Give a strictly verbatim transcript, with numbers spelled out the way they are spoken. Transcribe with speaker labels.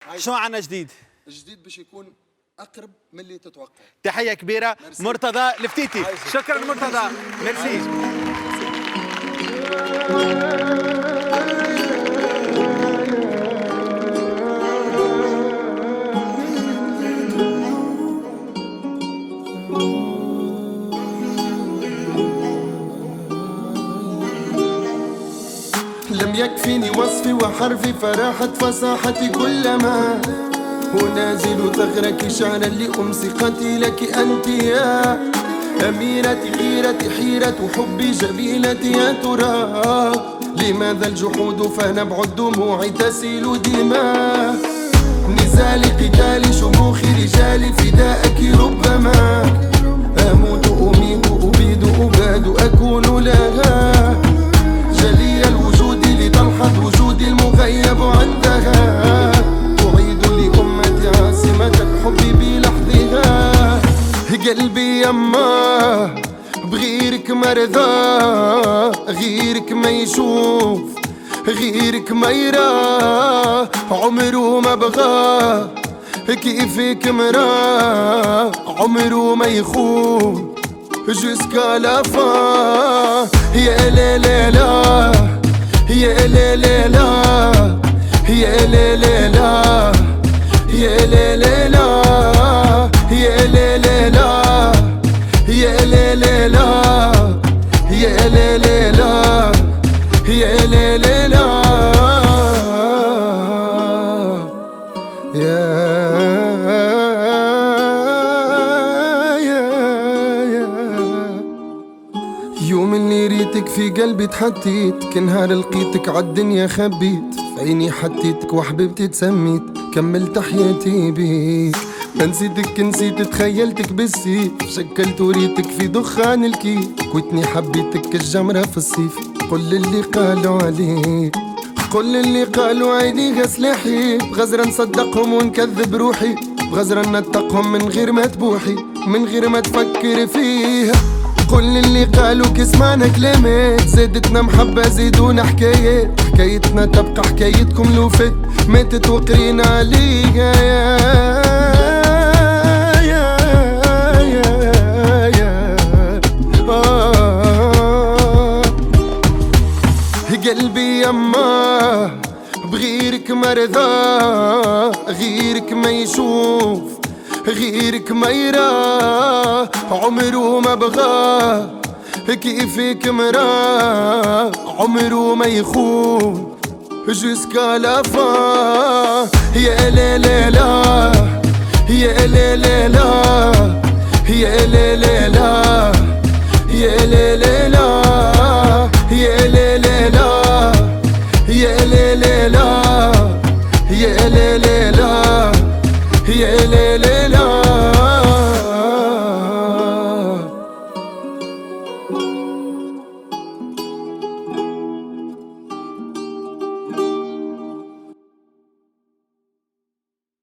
Speaker 1: شو عنا جديد؟
Speaker 2: الجديد باش يكون اقرب من اللي تتوقع.
Speaker 1: تحيه كبيره مرتضى الفتيتي. شكرا مرتضى، ميرسي.
Speaker 2: لم يكفني وصفي وحرفي فراحت فصاحتي كلما ونازل ثغرك شعرا لأمسقتي لك أنت يا أميرتي غيرتي حيرة حبي جميلتي يا ترى لماذا الجحود فنبع الدموع تسيل دماء نزالي قتالي شموخ رجالي فداءك ربما أموت أميت أبيد أباد أكون لها جلي الوجود لتلحظ وجودي المغيب عندها أعيد لأمتي عاصمة الحب بلحظها قلبي يما بغيرك مرضى غيرك ما يشوف غيرك ما يرى عمره ما بغى كيفك مرا عمره ما يخون جسكا لا فا يا لا لا لا يا لا لا لا يا لا لا لا يا لا لا لا يا لا لا لا يا لا لا لا يا لا لا لا يا لا لا لا يا يوم اللي ريتك في قلبي تحطيت كنهار لقيتك عالدنيا خبيت في عيني حطيتك وحبيبتي تسميت كملت حياتي بيك ما نسيتك نسيت تخيلتك بالسيف شكلت وريتك في دخان الكيف كويتني حبيتك الجمرة في الصيف قل اللي قالوا عليك قل اللي قالوا عيني غسلحي بغزرة نصدقهم ونكذب روحي بغزرة نتقهم من غير ما تبوحي من غير ما تفكر فيها قل اللي قالوا كسمعنا كلمات زادتنا محبة زيدونا حكايات حكايتنا تبقى حكايتكم لو فات ماتت وقرينا عليها يا يا يا يا آه قلبي يما بغيرك مرضى غيرك ما يشوف غيرك ما يرى عمره ما بغى كيفك مرا عمره ما يخون جسكا لا فا يا لا لا لا يا لا لا لا يا لا لا لا يا لا لا لا يا لا لا لا يا لا لا لا يا لا لا لا يا لا لا